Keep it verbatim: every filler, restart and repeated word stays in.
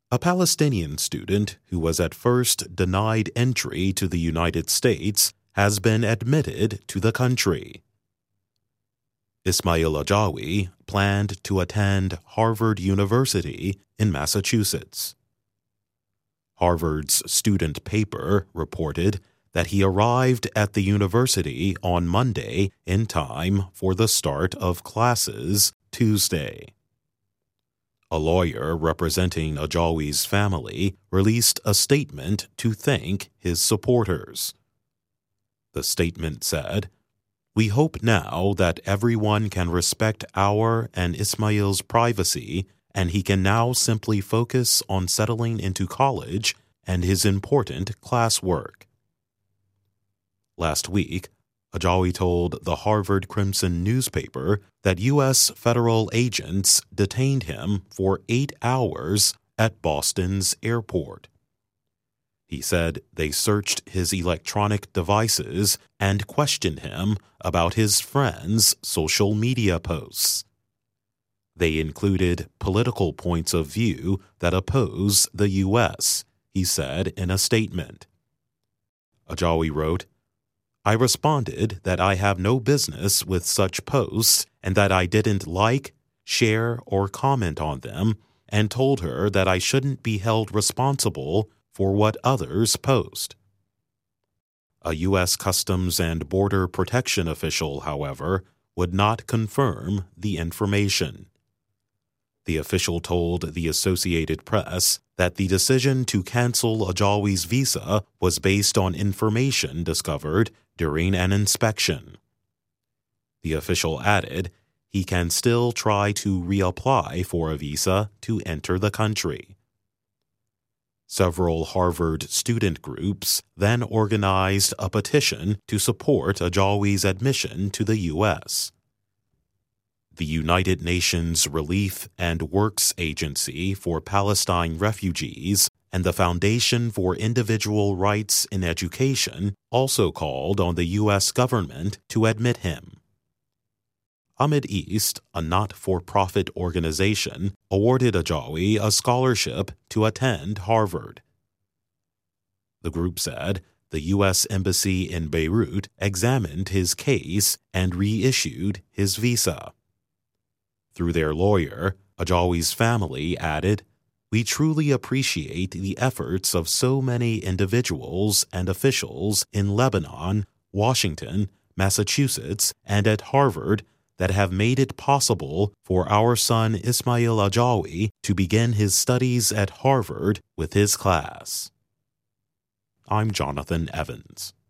A Palestinian student who was at first denied entry to the United States has been admitted to the country. Ismail Ajawi planned to attend Harvard University in Massachusetts. Harvard's student paper reported that he arrived at the university on Monday in time for the start of classes Tuesday. A lawyer representing Ajawi's family released a statement to thank his supporters. The statement said, "We hope now that everyone can respect our and Ismail's privacy, and he can now simply focus on settling into college and his important classwork." Last week, Ajawi told the Harvard Crimson newspaper that U S federal agents detained him for eight hours at Boston's airport. He said they searched his electronic devices and questioned him about his friends' social media posts. They included political points of view that oppose the U S, he said in a statement. Ajawi wrote, "I responded that I have no business with such posts and that I didn't like, share, or comment on them, and told her that I shouldn't be held responsible for what others post." A U S Customs and Border Protection official, however, would not confirm the information. The official told the Associated Press that the decision to cancel Ajawi's visa was based on information discovered during an inspection. The official added he can still try to reapply for a visa to enter the country. Several Harvard student groups then organized a petition to support Ajawi's admission to the U S. The United Nations Relief and Works Agency for Palestine Refugees and the Foundation for Individual Rights in Education also called on the U S government to admit him. Ahmed East, a not-for-profit organization, awarded Ajawi a scholarship to attend Harvard. The group said the U S Embassy in Beirut examined his case and reissued his visa. Through their lawyer, Ajawi's family added, "We truly appreciate the efforts of so many individuals and officials in Lebanon, Washington, Massachusetts, and at Harvard that have made it possible for our son Ismail Ajawi to begin his studies at Harvard with his class." I'm Jonathan Evans.